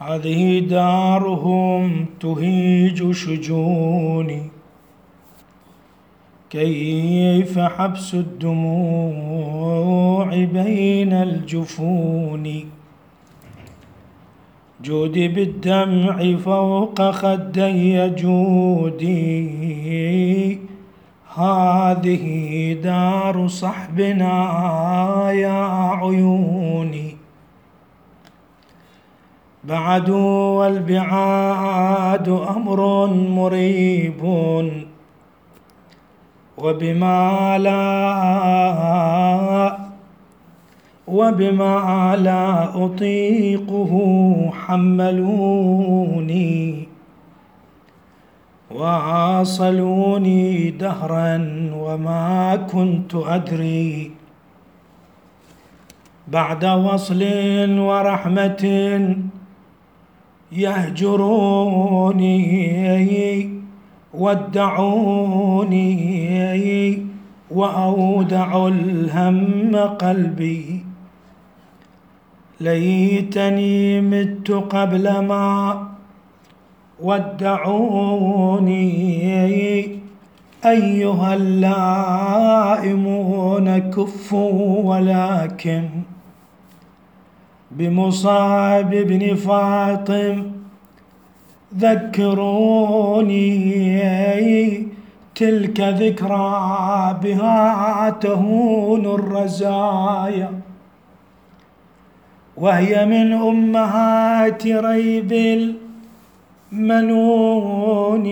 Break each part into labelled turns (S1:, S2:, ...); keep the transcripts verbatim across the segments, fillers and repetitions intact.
S1: هذه دارهم تهيج شجوني، كيف حبس الدموع بين الجفون. جودي بالدمع فوق خدي جودي، هذه دار صحبنا يا عيوني. بعد والبعاد أمر مريب، وبما لا وبما لا أطيقه حملوني، واصلوني دهرا وما كنت أدري. بعد وصل ورحمة يهجروني، ودعوني وأودعوا الهم قلبي. ليتني مت قبل ما ودعوني، أيها اللائمون كفوا ولكن بمصعب بن فاطم ذكروني. تلك ذكرى بها تهون الرزايا، وهي من أمهات ريب المنون.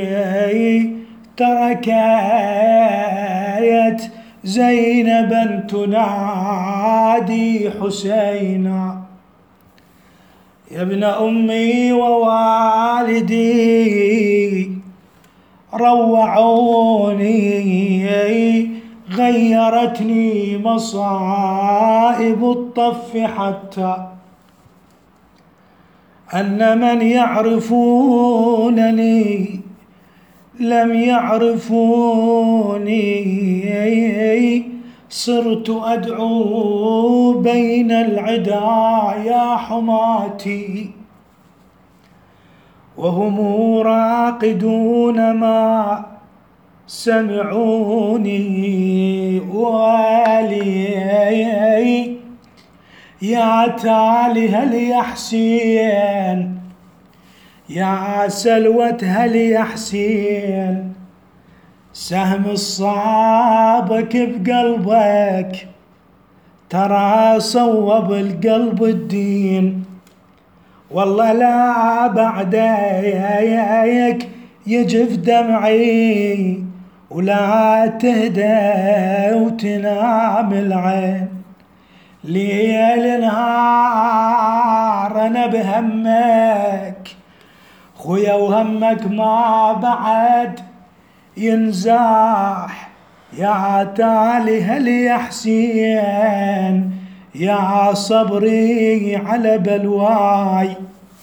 S1: تركت زينبا تنادي حسينا، يا ابن أمي ووالدي روعوني. غيرتني مصائب الطف حتى أن من يعرفونني لم يعرفوني. صرت أدعو بين العدا يا حماتي، وهم راقدون ما سمعوني. والي يا تالي هل يا حسين، يا سلوة هل يا حسين، سهم الصابك بقلبك ترى صوب القلب الدين. والله لا بعدك يجف دمعي، ولا تهدى وتنام العين. ليل نهار أنا بهمك خويا، وهمك ما بعد ينزاح. يا تالي هل يا حسين، يا صبري على بلواي.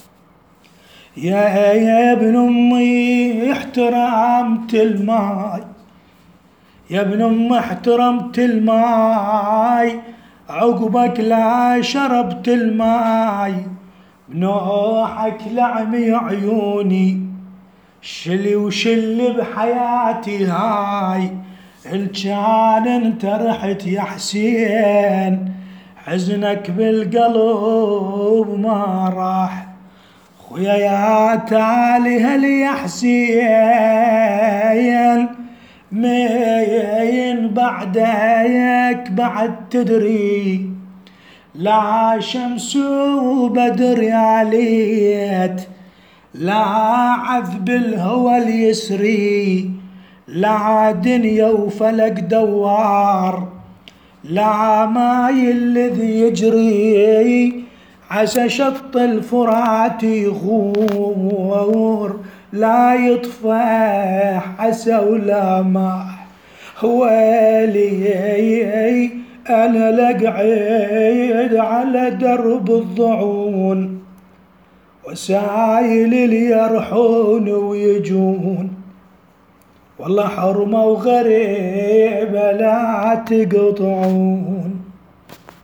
S1: يا يا ابن أمي احترمت الماي، يا ابن أمي احترمت الماي. عقبك لا شربت الماي، بنوحك لعمي عيوني. شلي وشلي بحياتي هاي، الجان انت رحت يا حسين، حزنك بالقلب ما راح. خويا يا تالي هل يا حسين، مين بعدك بعد تدري. لا شمس وبدر يا ليت، لا عذب الهوى اليسري. لا دنيا وفلك دوار، لا ماي الذي يجري. عسى شط الفرات يغور، لا يطفح عسى ولا ماح. ويلي أنا لقعد على درب الضعون، وسايل اللي يرحون ويجون. والله حرمة وغريبة لا تقطعون.